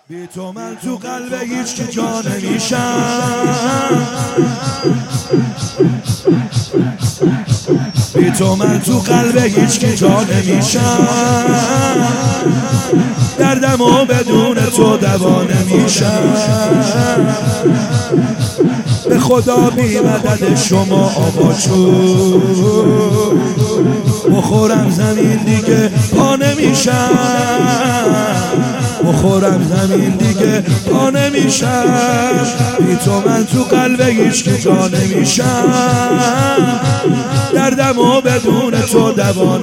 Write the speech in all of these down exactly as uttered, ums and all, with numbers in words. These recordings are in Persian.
بی تو من تو قلب هیچ که جا نمیشم، بی تو من تو قلب هیچ که جا نمیشم، دردمو بدون تو دوا نمیشم. به خدا بی مدد شما آقا چون بخورم زمین دیگه پا نمیشم، بخورم زمین دیگه پا نمیشم. بی تو من تو قلب هیچ که جا نمیشم، دردمو بدون تو دوا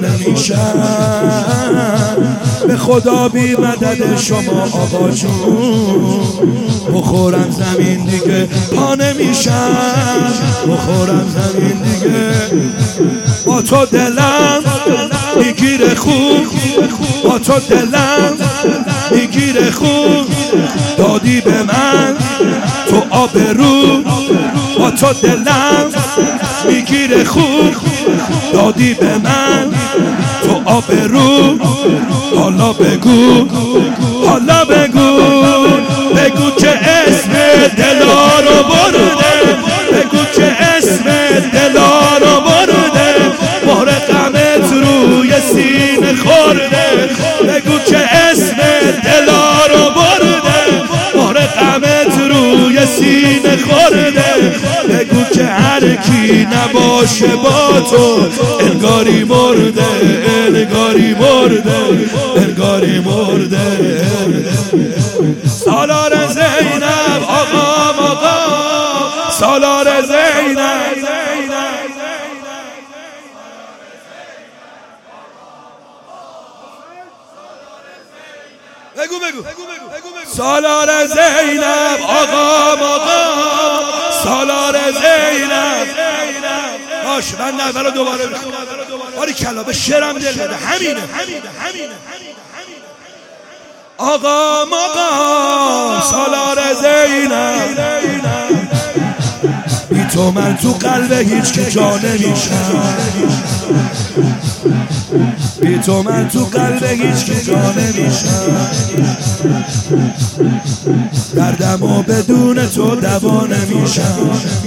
نمیشم. به خدا بی مدد شما آقا جون بخورم زمین دیگه پا نمیشم، بخورم زمین دیگه. با تو دلم میگیره خوب، با تو دلم میگیره خوب، دادی به من تو آبرو. با تو دلم میگیره خوب، دادی به من تو آبرو. حالا بگو، حالا بگو، بگو که اسم دلا رو برده، بگو که اسم دلا رو برده، مهر غمت روی سینه خورده. بگو که اسم دلا رو برده، مهر غمت روی سینه خورده. بگو که هر کی نباشه با تو انگاری مرده، انگاری مرده، انگاری مرده. سالار زینب آقا آقا، سالار زینب. بگو بگو سالار زینب آقا آقا، سالار زینب. باش من نظر رو دوباره بخونم. باری کلا به شعرم دل بده. همینه آقا آقا، سالار زینب. بی تو من تو قلب هیچ که جا نمیشم، بی تو من تو قلب هیچ که جا نمیشم. دردمو بدون تو دوا نمیشم.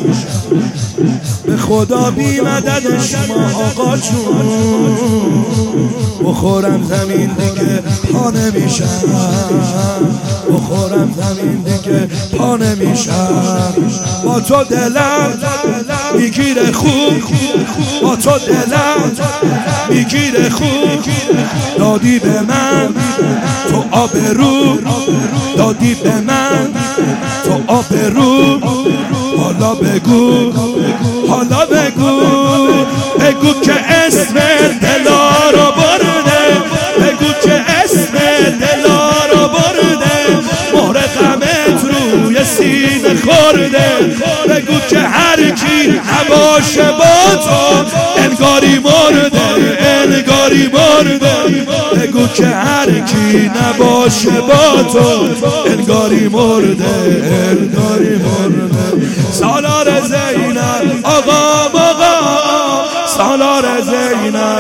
به خدا بی مدد شما آقا جون بخورم زمین دیگه پا نمیشم، بخورم زمین دیگه پا نمیشم. با تو دلم میگیره خوب، با تو دلم میگیره خوب، دادی به من تو آبرو، دادی به من تو آبرو. حالا بگو، حالا بگو، بگو که اسم دلا رو برده، بگو که اسم دلا رو برده، مهر غمت روی سینه خورده. بگو که هر کی نباشه با تو انگاری مرده، انگاری مرده. بگو که هر کی نباشه با تو انگاری مرده، انگاری مرده. سالار زینب آقا آقا، سالار زینب.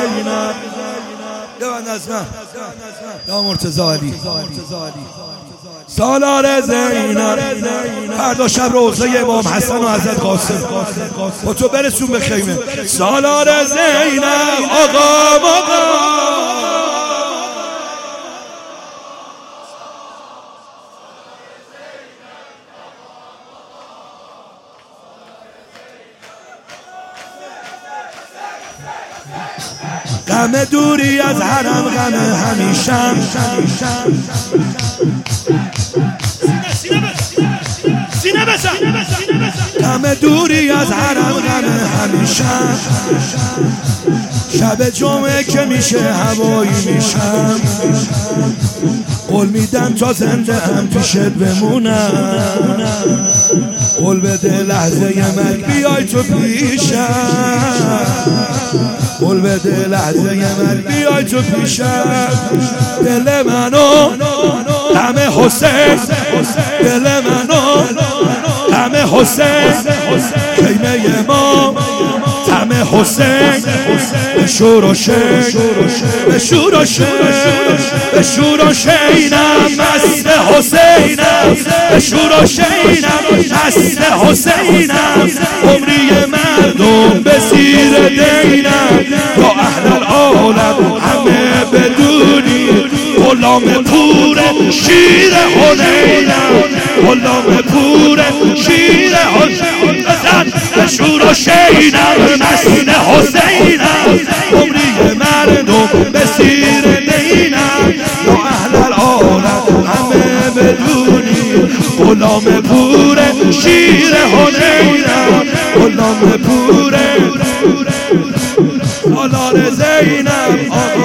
یه بند از من یا مرتضی علی، سالار زینب. فردا شب روزه امام حسن و حضرت قاسم با تو برسون به خیمه. سالار زینب آقا آقا. غم دوری از حرم غم همیشم، سینه بزن، غم دوری از حرم غم همیشم. شب جمعه که میشه هوایی میشم، قول میدم تا زنده هم پیشت بمونم. قول بده لحظه مرگ بیای تو پیشم، قول بده لحظه مرگ بیای تو پیشم. دل منو غم حسین، دل منو غم حسین، خیمه ما غم حسین. به شور و شین، به شور و شین، به شور و شینم مست حسینم، به شور و شینم نسل حسینم، عمری مردم به زیر دینم، یا اهل العالم همه بدونی غلام پور شیر حنینم، غلام پور شیر حسینم، به شور و شینم نسل حسینم، عمری مردم به زیر دینم، یا اهل العالم همه بدونی غلام پور شیر حنینم، غلام پور سالار زینب.